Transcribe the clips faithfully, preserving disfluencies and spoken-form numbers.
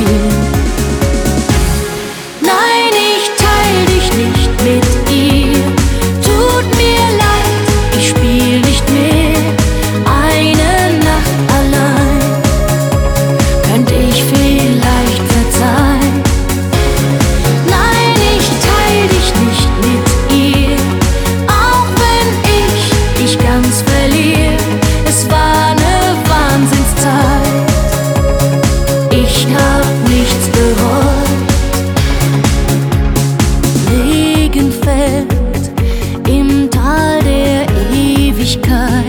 dir. Nein, ich teil dich nicht mit ihr. Tut mir leid, ich spiel nicht mehr. Eine Nacht allein könnte ich vielleicht verzeihen. Nein, ich teil dich nicht mit ihr, auch wenn ich dich ganz verliere. Es war eine Wahnsinnszeit, ich hab nichts bereut. Regen fällt im Tal der Ewigkeit.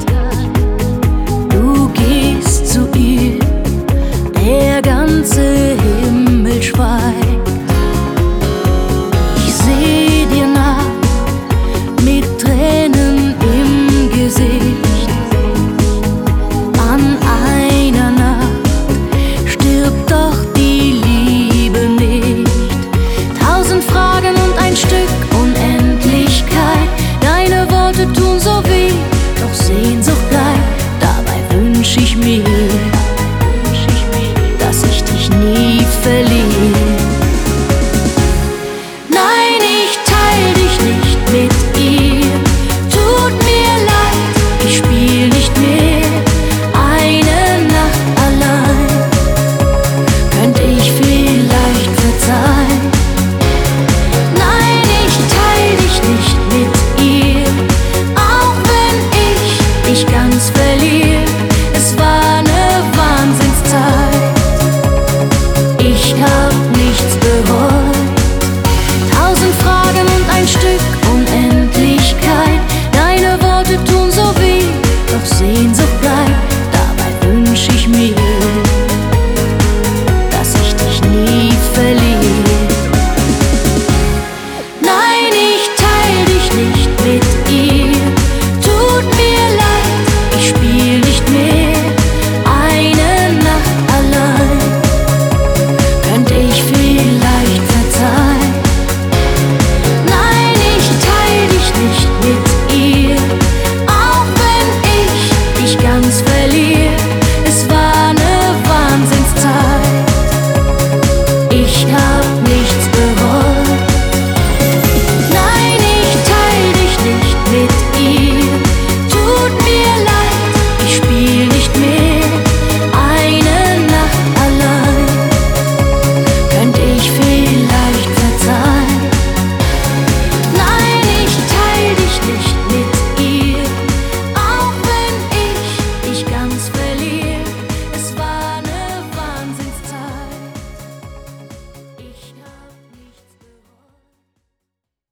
Du gehst zu ihr, der ganze